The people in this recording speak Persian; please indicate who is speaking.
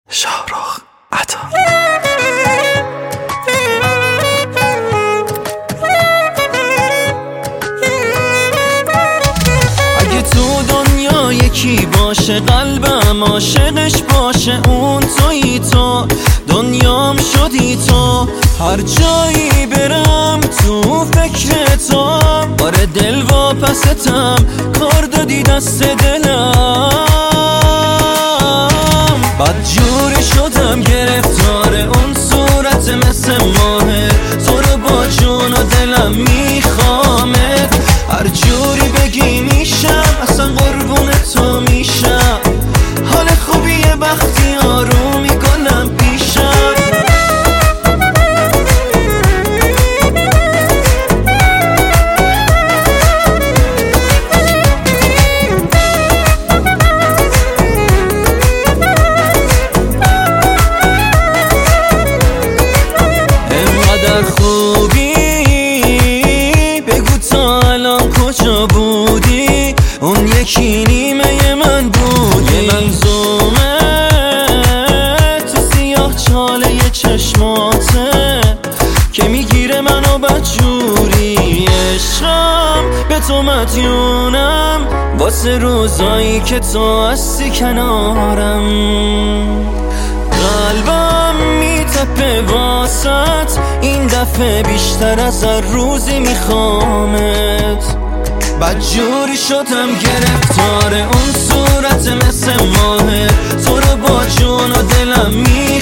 Speaker 1: شاهرخ عطا.
Speaker 2: اگه تو دنیا یکی باشه قلبم عاشقش باشه، اون تویی تو، دنیام شدی تو، هر جایی برم تو فکر تو، آره دل واپستم کار دادی دست دلم، بدجوری شدم گرفتار اون صورت مثل ماهه، تو رو با جون و دلم میخوامت، هر جوری بگی میشم، اصلا قربون تو میشم، حال خوبیه وقتی آرومی گلم پیشم. انقدر خوبی بگو تا الان کجا بودی، اون یکی نیمه من بود، یه منظومه تو سیاه چاله چشماته که میگیره منو بدجوری، عشقم به تو مدیونم واسه روزایی که تو هستی کنارم، قلبم میتپه واسط این دفعه بیشتر از هر روزی میخوامت، بدجوری شدم گرفتار اون صورت مثل ماهه، تو رو با جون و دلم